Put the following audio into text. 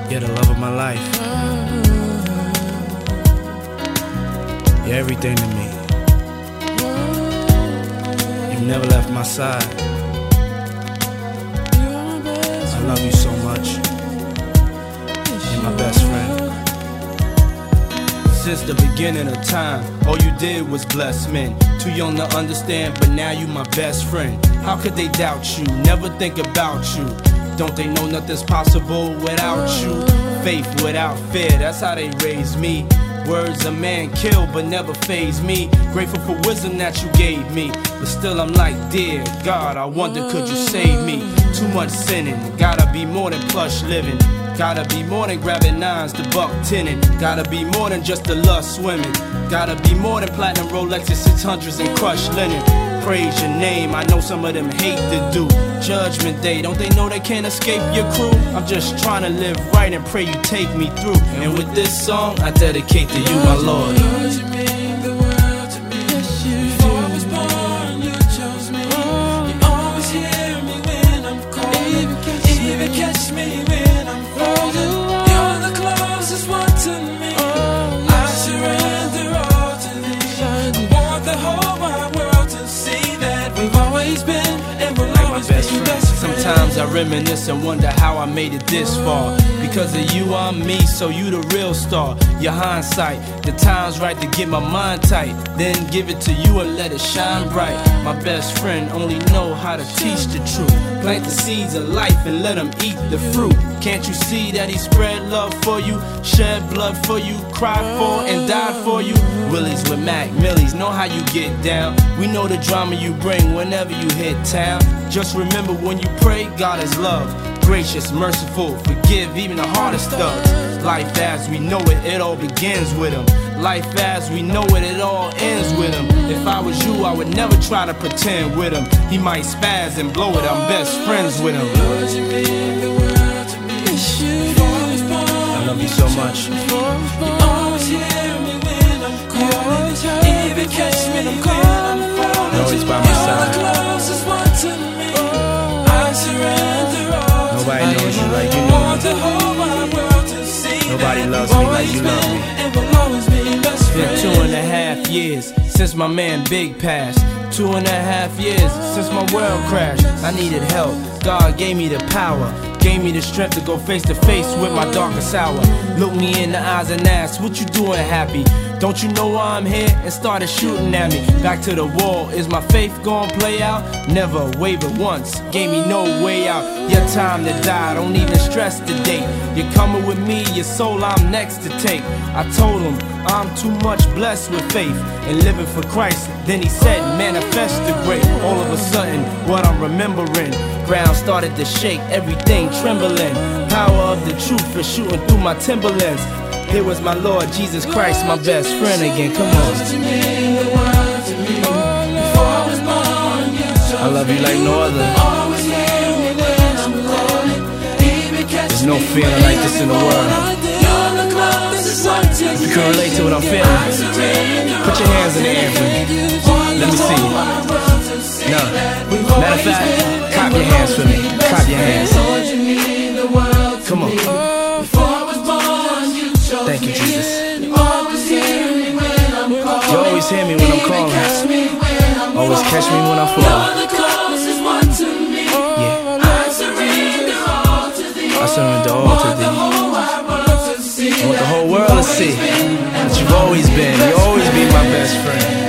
You're the love of my life. You're everything to me. You never left my side. I love you so much. You're my best friend. Since the beginning of time, all you did was bless men. Too young to understand, but now you my best friend. How could they doubt you, never think about you? Don't they know nothing's possible without you? Faith without fear, that's how they raised me. Words a man kill but never faze me. Grateful for wisdom that you gave me, but still I'm like, dear God, I wonder could you save me? Too much sinning, gotta be more than plush living. Gotta be more than grabbing nines to buck tinning. Gotta be more than just the lust swimming. Gotta be more than platinum Rolexes, 600s and crushed linen. Praise your name, I know some of them hate to do. Judgment day, don't they know they can't escape your crew? I'm just trying to live right and pray you take me through. And with this song, I dedicate to you, my Lord. Lord, you mean the world to me. Before I was born, you chose me. You always hear me when I'm calling. Even catch me when I'm falling. You're the closest one to me. I surrender all to thee. I want the whole wide world to see that we've always been and will always be best friends. Sometimes I reminisce and wonder how I made it this far. Because of you, I'm me, so you the real star. Your hindsight, the time's right to get my mind tight. Then give it to you and let it shine bright. My best friend only know how to teach the truth. Plant the seeds of life and let them eat the fruit. Can't you see that he spread love for you? Shed blood for you, cried for and died for you. Willies with Mac Millies, know how you get down. We know the drama you bring whenever you hit town. Just remember when you pray, God is love. Gracious, merciful, forgive even the hardest thugs. Life as we know it, it all begins with him. Life as we know it, it all ends with him. If I was you, I would never try to pretend with him. He might spaz and blow it, I'm best friends with him. Lord, you mean the world to me. Before I was born, I love you so much. you always hear me when I'm calling. Even catch me when I'm falling. You're always by my side. You're the closest one to me. I surrender all. Nobody knows you like you know me. Nobody loves me like you love me. It's been 2.5 years since my man Big passed. 2.5 years since my world crashed. I needed help, God gave me the power. Gave me the strength to go face to face with my darkest hour. Look me in the eyes and ask, what you doing happy? Don't you know why I'm here? And started shooting at me. Back to the wall, is my faith gonna play out? Never wavered once, gave me no way out. Your time to die, don't even stress the date. You're coming with me, your soul I'm next to take. I told him, I'm too much blessed with faith and living for Christ. Then he said, manifest the great. All of a sudden, what I'm remembering, ground started to shake, everything trembling. Power of the truth is shooting through my Timberlands. Here was my Lord Jesus Christ, my best friend again. Come on. I love you like no other. There's no feeling like this in the world. If you can relate to what I'm feeling, put your hands in the air for me. Let me see you. No. Matter of fact, clap your hands for me. Clap your hands. Come on. Thank you, Jesus. You always hear me when I'm calling. Always catch me when I fall. Yeah. I surrender all to thee. I want the whole world to see that you've always been. You'll always be my best friend.